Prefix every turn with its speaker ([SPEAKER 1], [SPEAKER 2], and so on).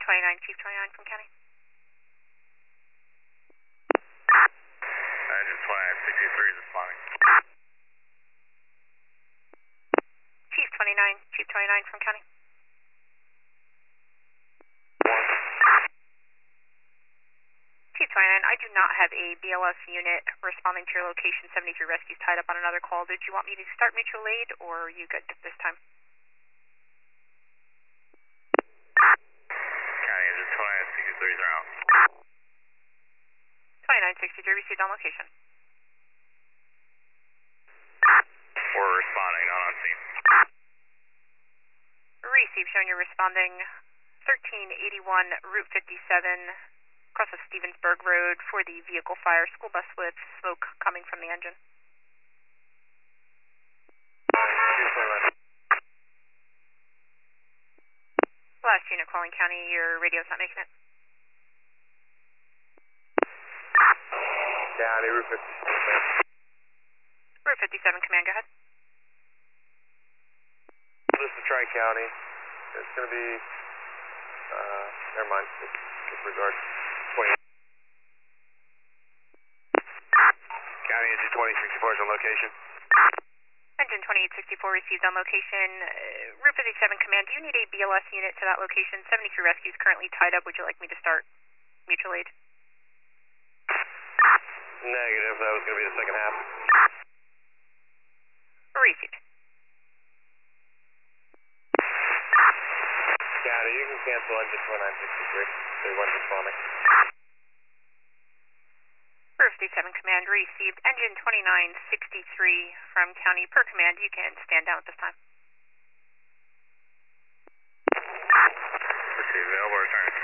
[SPEAKER 1] Chief 29 from County.
[SPEAKER 2] Engine 2963 is responding.
[SPEAKER 1] Chief 29 from County. Chief 29, I do not have a BLS unit responding to your location. 73 rescues tied up on another call. Did you want me to start mutual aid, or are you good this time?
[SPEAKER 2] County engine 2963 is out.
[SPEAKER 1] 2963 received on location.
[SPEAKER 2] We're responding, not on scene.
[SPEAKER 1] Receive, showing you're responding 1381 Route 57, across of Stevensburg Road for the vehicle fire. School bus with smoke coming from the engine. Last unit calling County, your radio's not making it.
[SPEAKER 2] County, Route 57.
[SPEAKER 1] Route 57, command, go ahead.
[SPEAKER 2] This is Tri-County. It's going to be, never mind, disregard. 20. County engine 2064 is on location.
[SPEAKER 1] Engine 2864 received on location. Route 57 command, do you need a BLS unit to that location? 73 rescues currently tied up. Would you like me to start mutual aid?
[SPEAKER 2] Negative, that was going to be the second half.
[SPEAKER 1] Received.
[SPEAKER 2] County, you can cancel engine 2963. They weren't responding.
[SPEAKER 1] Route 57 command received. Engine 2963 from County. Per command, you can stand down at this time.
[SPEAKER 2] Received, available return.